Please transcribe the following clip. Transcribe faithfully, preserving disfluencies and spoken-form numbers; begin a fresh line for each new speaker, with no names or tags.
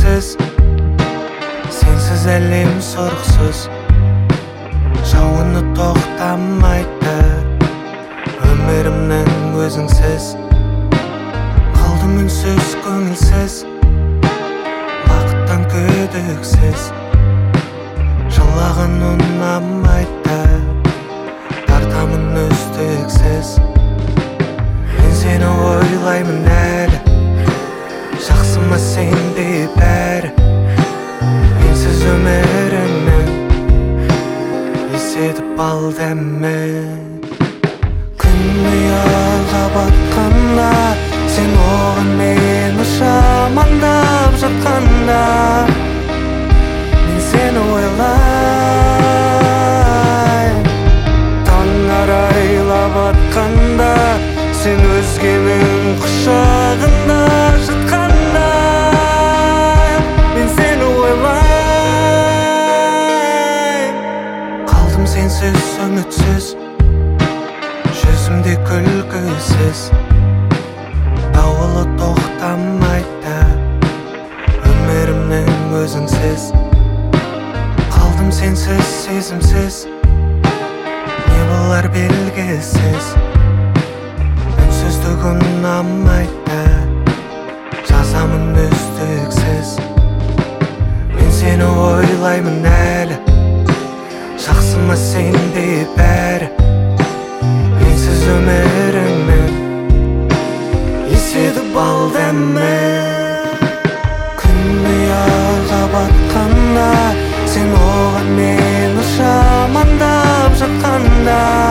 өзіңсіз, сенсіз әлем сұрықсыз, жауыны тоқтамайды. Өмірімнің өзіңсіз, қалдым үнсіз, көңілсіз, бақыттан күдіксіз. Жылаған ұнамайды, тартамын үздіксіз. Мен сені ойлаймын әлі, жақсы ма сенде бәрі? Менсіз өмірімнің есетіп ал дәмі. Күн ұялап атқанда, сен оған мені жамандап жатқанда, мен сені ойлайм. Таң арайлап атқанда, сен өзгенің құшағында жатқанда, мен сені ойлайм. Қалдым сенсіз, үмітсіз, жүзімде күлкісіз, дауылы тоқтамайды. Өмірімнің өзіңсіз, қалдым сенсіз, сезімсіз, не болар белгісіз. Үнсіздік ұнамайды, жазамын үздіксіз. Мен сені ойлаймын әлі, жақсы ма сенде бәрі? Менсіз өмірімнің есетіп ал дәмі. Күн ұялап атқанда, сен оған мені жамандап жатқанда,